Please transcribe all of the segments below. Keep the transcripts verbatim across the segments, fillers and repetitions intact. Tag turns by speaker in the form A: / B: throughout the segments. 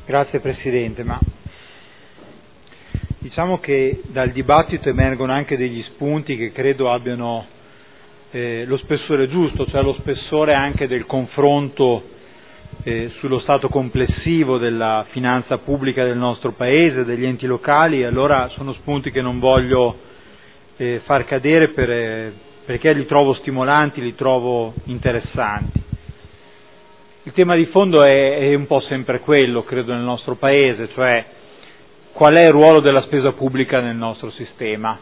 A: Grazie Presidente, ma diciamo che dal dibattito emergono anche degli spunti che credo abbiano eh, lo spessore giusto, cioè lo spessore anche del confronto eh, sullo stato complessivo della finanza pubblica del nostro Paese, degli enti locali, e allora sono spunti che non voglio eh, far cadere per, eh, perché li trovo stimolanti, li trovo interessanti. Il tema di fondo è, è un po' sempre quello, credo, nel nostro Paese, cioè qual è il ruolo della spesa pubblica nel nostro sistema.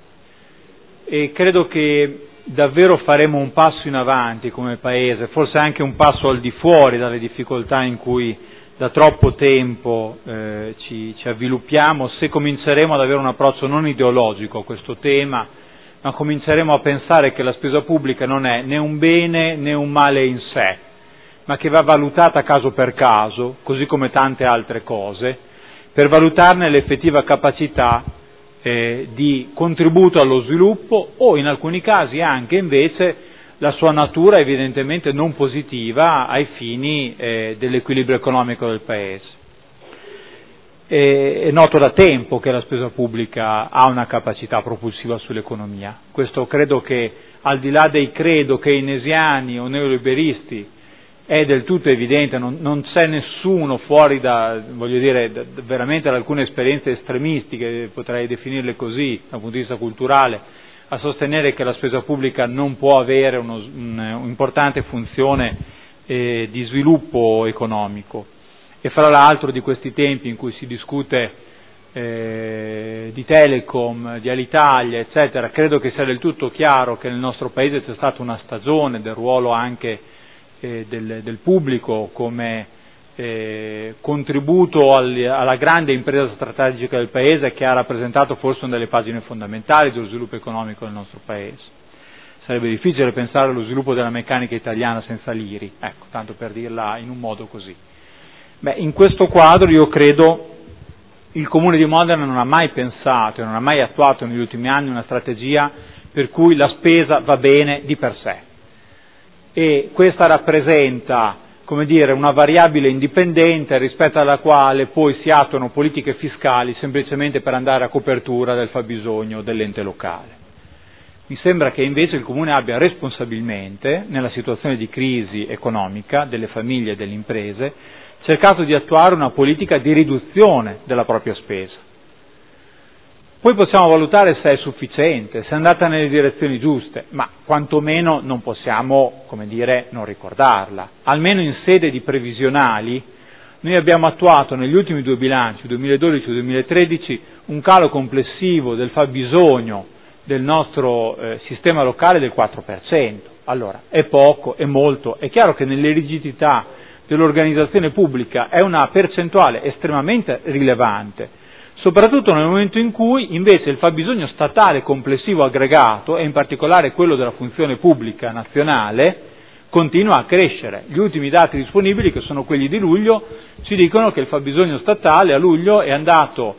A: E credo che davvero faremo un passo in avanti come Paese, forse anche un passo al di fuori dalle difficoltà in cui da troppo tempo eh, ci, ci avviluppiamo, se cominceremo ad avere un approccio non ideologico a questo tema, ma cominceremo a pensare che la spesa pubblica non è né un bene né un male in sé, ma che va valutata caso per caso, così come tante altre cose, per valutarne l'effettiva capacità eh, di contributo allo sviluppo o in alcuni casi anche invece la sua natura evidentemente non positiva ai fini eh, dell'equilibrio economico del Paese. E, è noto da tempo che la spesa pubblica ha una capacità propulsiva sull'economia. Questo credo che, al di là dei credo keynesiani o neoliberisti, è del tutto evidente, non, non c'è nessuno fuori da, voglio dire, da, veramente da alcune esperienze estremistiche, potrei definirle così, dal punto di vista culturale, a sostenere che la spesa pubblica non può avere uno, un, un'importante funzione eh, di sviluppo economico. E fra l'altro di questi tempi in cui si discute eh, di Telecom, di Alitalia, eccetera, credo che sia del tutto chiaro che nel nostro Paese c'è stata una stagione del ruolo anche Del, del pubblico come eh, contributo al, alla grande impresa strategica del Paese, che ha rappresentato forse una delle pagine fondamentali dello sviluppo economico del nostro Paese. Sarebbe difficile pensare allo sviluppo della meccanica italiana senza l'I R I, ecco, tanto per dirla in un modo così. Beh, in questo quadro io credo il Comune di Modena non ha mai pensato e non ha mai attuato negli ultimi anni una strategia per cui la spesa va bene di per sé. E questa rappresenta, come dire, una variabile indipendente rispetto alla quale poi si attuano politiche fiscali semplicemente per andare a copertura del fabbisogno dell'ente locale. Mi sembra che invece il Comune abbia responsabilmente, nella situazione di crisi economica delle famiglie e delle imprese, cercato di attuare una politica di riduzione della propria spesa. Poi possiamo valutare se è sufficiente, se è andata nelle direzioni giuste, ma quantomeno non possiamo, come dire, non ricordarla. Almeno in sede di previsionali, noi abbiamo attuato negli ultimi due bilanci, duemiladodici e duemilatredici, un calo complessivo del fabbisogno del nostro eh, sistema locale del quattro per cento. Allora, è poco, è molto, è chiaro che nelle rigidità dell'organizzazione pubblica è una percentuale estremamente rilevante, soprattutto nel momento in cui invece il fabbisogno statale complessivo aggregato, e in particolare quello della funzione pubblica nazionale, continua a crescere. Gli ultimi dati disponibili, che sono quelli di luglio, ci dicono che il fabbisogno statale a luglio è andato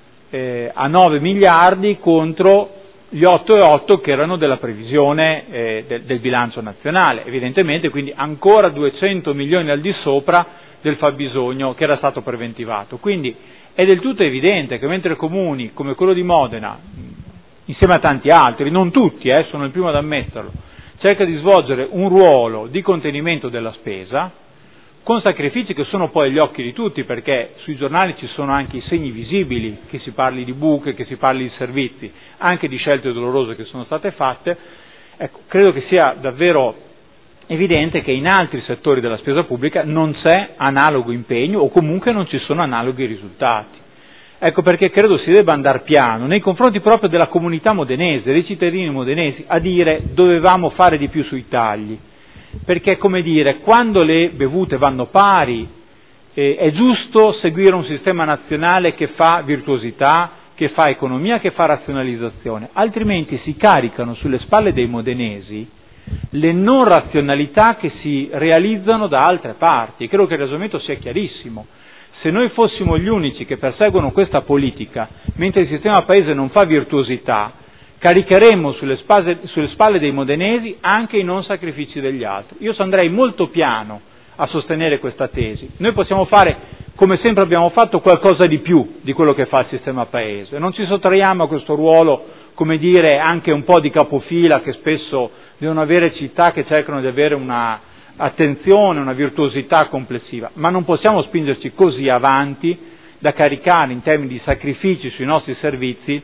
A: eh, a nove miliardi contro gli otto virgola otto che erano della previsione eh, del, del bilancio nazionale, evidentemente quindi ancora duecento milioni al di sopra del fabbisogno che era stato preventivato. Quindi è del tutto evidente che mentre comuni come quello di Modena, insieme a tanti altri, non tutti, eh, sono il primo ad ammetterlo, cerca di svolgere un ruolo di contenimento della spesa, con sacrifici che sono poi agli occhi di tutti, perché sui giornali ci sono anche i segni visibili, che si parli di buche, che si parli di servizi, anche di scelte dolorose che sono state fatte. Ecco, credo che sia davvero evidente che in altri settori della spesa pubblica non c'è analogo impegno o comunque non ci sono analoghi risultati. Ecco perché credo si debba andare piano nei confronti proprio della comunità modenese, dei cittadini modenesi, a dire dovevamo fare di più sui tagli, perché, come dire, quando le bevute vanno pari eh, è giusto seguire un sistema nazionale che fa virtuosità, che fa economia, che fa razionalizzazione, altrimenti si caricano sulle spalle dei modenesi le non razionalità che si realizzano da altre parti. Credo che il ragionamento sia chiarissimo. Se noi fossimo gli unici che perseguono questa politica, mentre il sistema paese non fa virtuosità, caricheremmo sulle spalle, sulle spalle dei modenesi anche i non sacrifici degli altri. Io andrei molto piano a sostenere questa tesi. Noi possiamo fare come sempre abbiamo fatto, qualcosa di più di quello che fa il sistema Paese. Non ci sottraiamo a questo ruolo, come dire, anche un po' di capofila che spesso devono avere città che cercano di avere una attenzione, una virtuosità complessiva, ma non possiamo spingerci così avanti da caricare in termini di sacrifici sui nostri servizi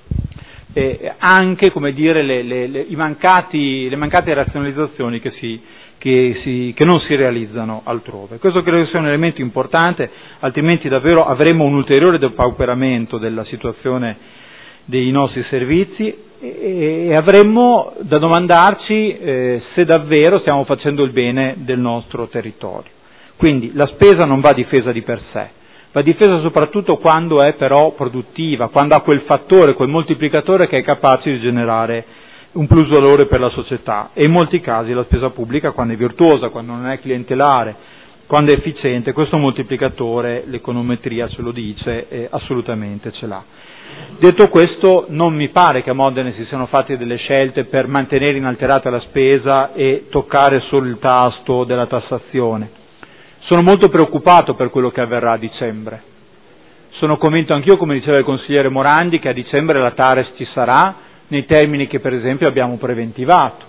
A: eh, anche, come dire, le, le, le, i mancati, le mancate razionalizzazioni che, si, che, si, che non si realizzano altrove. Questo credo sia un elemento importante, altrimenti davvero avremo un ulteriore depauperamento della situazione dei nostri servizi e, e avremmo da domandarci eh, se davvero stiamo facendo il bene del nostro territorio. Quindi la spesa non va difesa di per sé, va difesa soprattutto quando è però produttiva, quando ha quel fattore, quel moltiplicatore che è capace di generare un plus valore per la società, e in molti casi la spesa pubblica, quando è virtuosa, quando non è clientelare, quando è efficiente, questo moltiplicatore, l'econometria ce lo dice, eh, assolutamente ce l'ha. Detto questo, non mi pare che a Modena si siano fatte delle scelte per mantenere inalterata la spesa e toccare solo il tasto della tassazione. Sono molto preoccupato per quello che avverrà a dicembre. Sono convinto anch'io, come diceva il consigliere Morandi, che a dicembre la Tares ci sarà nei termini che per esempio abbiamo preventivato.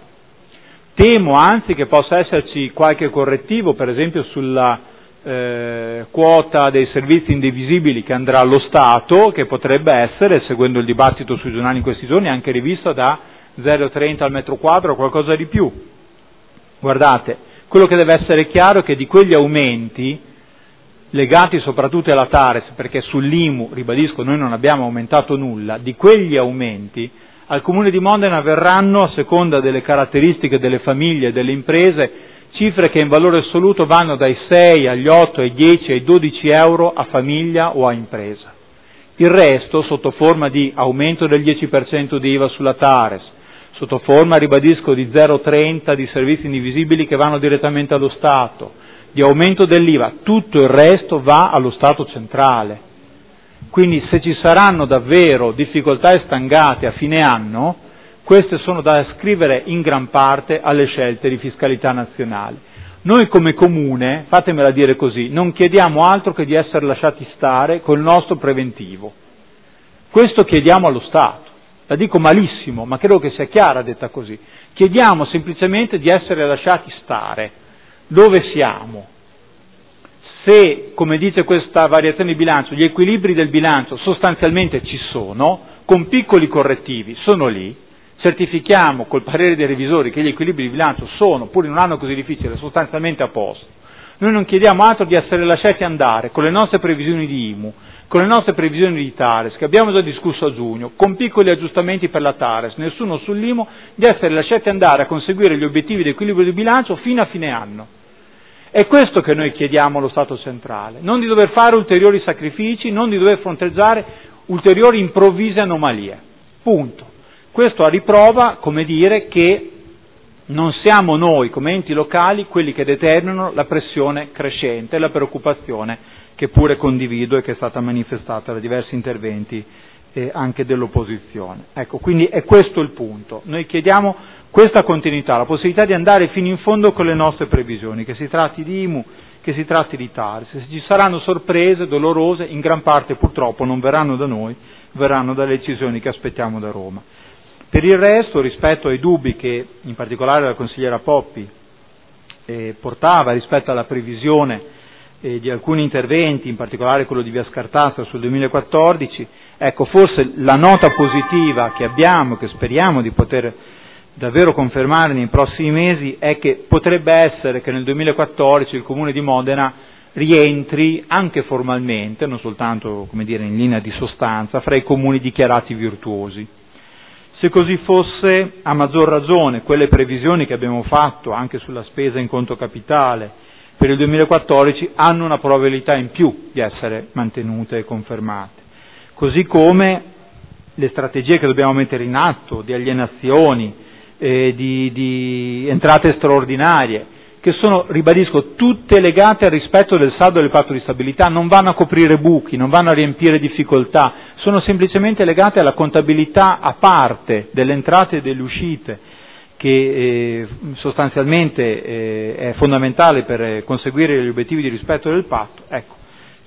A: Temo anzi che possa esserci qualche correttivo, per esempio sulla Eh, quota dei servizi indivisibili che andrà allo Stato, che potrebbe essere, seguendo il dibattito sui giornali in questi giorni, anche rivista da zero virgola trenta al metro quadro o qualcosa di più. Guardate, quello che deve essere chiaro è che di quegli aumenti, legati soprattutto alla Tares, perché sull'I M U, ribadisco, noi non abbiamo aumentato nulla, di quegli aumenti al Comune di Modena verranno, a seconda delle caratteristiche delle famiglie e delle imprese, cifre che in valore assoluto vanno dai sei agli otto, ai dieci, ai dodici euro a famiglia o a impresa. Il resto sotto forma di aumento del dieci per cento di I V A sulla Tares, sotto forma, ribadisco, di zero virgola trenta di servizi indivisibili che vanno direttamente allo Stato, di aumento dell'I V A, tutto il resto va allo Stato centrale. Quindi se ci saranno davvero difficoltà e stangate a fine anno, queste sono da ascrivere in gran parte alle scelte di fiscalità nazionale. Noi come Comune, fatemela dire così, non chiediamo altro che di essere lasciati stare col nostro preventivo. Questo chiediamo allo Stato. La dico malissimo, ma credo che sia chiara detta così. Chiediamo semplicemente di essere lasciati stare. Dove siamo? Se, come dice questa variazione di bilancio, gli equilibri del bilancio sostanzialmente ci sono, con piccoli correttivi sono lì, certifichiamo col parere dei revisori che gli equilibri di bilancio sono, pur in un anno così difficile, sostanzialmente a posto. Noi non chiediamo altro di essere lasciati andare con le nostre previsioni di I M U, con le nostre previsioni di Tares, che abbiamo già discusso a giugno, con piccoli aggiustamenti per la Tares, nessuno sull'I M U, di essere lasciati andare a conseguire gli obiettivi di equilibrio di bilancio fino a fine anno. È questo che noi chiediamo allo Stato centrale, non di dover fare ulteriori sacrifici, non di dover fronteggiare ulteriori improvvise anomalie. Punto. Questo a riprova, come dire, che non siamo noi come enti locali quelli che determinano la pressione crescente, la preoccupazione che pure condivido e che è stata manifestata da diversi interventi eh, anche dell'opposizione. Ecco, quindi è questo il punto. Noi chiediamo questa continuità, la possibilità di andare fino in fondo con le nostre previsioni, che si tratti di I M U, che si tratti di Tares. Se ci saranno sorprese dolorose, in gran parte purtroppo non verranno da noi, verranno dalle decisioni che aspettiamo da Roma. Per il resto, rispetto ai dubbi che in particolare la consigliera Poppi eh, portava rispetto alla previsione eh, di alcuni interventi, in particolare quello di Via Scartazza sul duemilaquattordici, ecco, forse la nota positiva che abbiamo, che speriamo di poter davvero confermare nei prossimi mesi, è che potrebbe essere che nel duemilaquattordici il Comune di Modena rientri anche formalmente, non soltanto, come dire, in linea di sostanza, fra i comuni dichiarati virtuosi. Se così fosse, a maggior ragione, quelle previsioni che abbiamo fatto anche sulla spesa in conto capitale per il duemilaquattordici hanno una probabilità in più di essere mantenute e confermate. Così come le strategie che dobbiamo mettere in atto di alienazioni, eh, di, di entrate straordinarie, che sono, ribadisco, tutte legate al rispetto del saldo del patto di stabilità, non vanno a coprire buchi, non vanno a riempire difficoltà, sono semplicemente legate alla contabilità a parte delle entrate e delle uscite, che eh, sostanzialmente eh, è fondamentale per conseguire gli obiettivi di rispetto del patto. Ecco,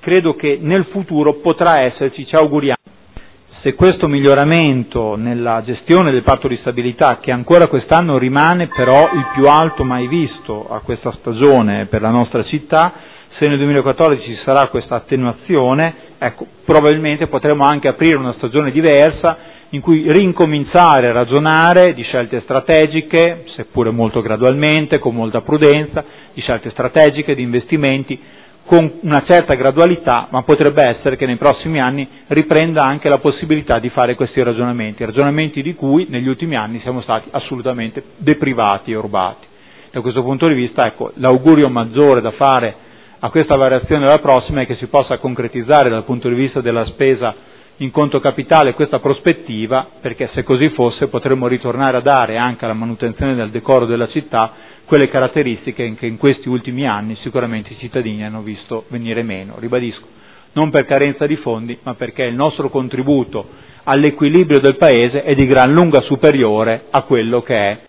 A: credo che nel futuro potrà esserci, ci auguriamo. Se questo miglioramento nella gestione del patto di stabilità, che ancora quest'anno rimane però il più alto mai visto a questa stagione per la nostra città, se nel duemilaquattordici ci sarà questa attenuazione, ecco, probabilmente potremo anche aprire una stagione diversa in cui rincominciare a ragionare di scelte strategiche, seppure molto gradualmente, con molta prudenza, di scelte strategiche, di investimenti, con una certa gradualità, ma potrebbe essere che nei prossimi anni riprenda anche la possibilità di fare questi ragionamenti, ragionamenti di cui negli ultimi anni siamo stati assolutamente deprivati e rubati. Da questo punto di vista, ecco, l'augurio maggiore da fare a questa variazione della prossima è che si possa concretizzare dal punto di vista della spesa in conto capitale questa prospettiva, perché se così fosse potremmo ritornare a dare anche alla manutenzione del decoro della città quelle caratteristiche che in questi ultimi anni sicuramente i cittadini hanno visto venire meno. Ribadisco, non per carenza di fondi, ma perché il nostro contributo all'equilibrio del Paese è di gran lunga superiore a quello che è